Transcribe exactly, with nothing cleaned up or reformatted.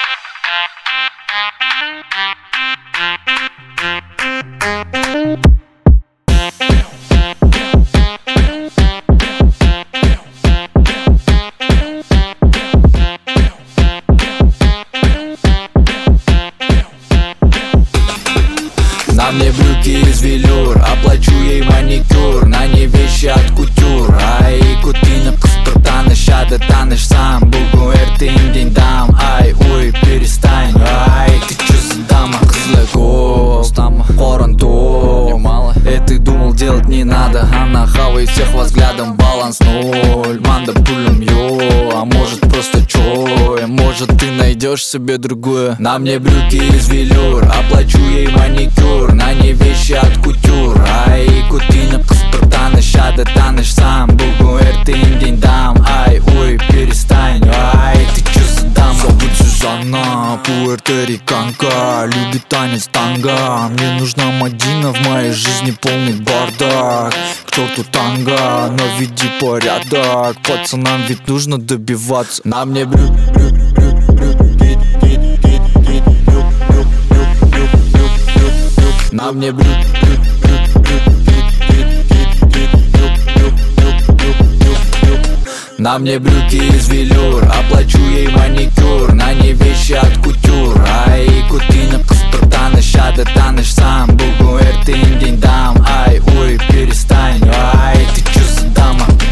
На мне брюки из велюр, оплачу ей маникюр. На ней вещи от кутюр. Ай, кутинок кыстыртаныш, шады таныш сам. Бүгін ертең день дам. Ай, ой, перестань. Ай, ты чё за дама? Кызлы голос, там хорон топ. Мало, и ты думал делать не надо. Она хавает всех взглядом, баланс ноль. Манда пулем, йо, а может просто чё? Может ты найдешь себе другое. На мне брюки из велюр, оплачу ей маникюр. На ней вещи от кутюр. Ай, кутинок кыстыртаныш, шады таныш сам. Бүгін ертең день дам. Ай, ой, перестань. Ай, ты чё за дама? Зовут Сюзанна, пуэрториканка, любит танец танго. Мне нужна Мадина, в моей жизни полный бардак. К черту танго, наведи порядок. Пацанам ведь нужно добиваться. На мне брюк, брюк, брюк, брюк, гид, гид, гид, гид, брюк, брюк, брюк, брюк, брюк, брюк, брюк. На мне брюк, брюк, брюк, брюк, гид, гид, гид, гид, брюк, брюк, брюк, брюк, брюк, брюк. На мне брюки из велюр, оплачу ей маникюр. На ней вещи от кутюр. Ай, кутинок кыстыртаныш, шады таныш сам. Бүгін ертең день дам. Ай, ой, перестань. Ай, ты чё за дама?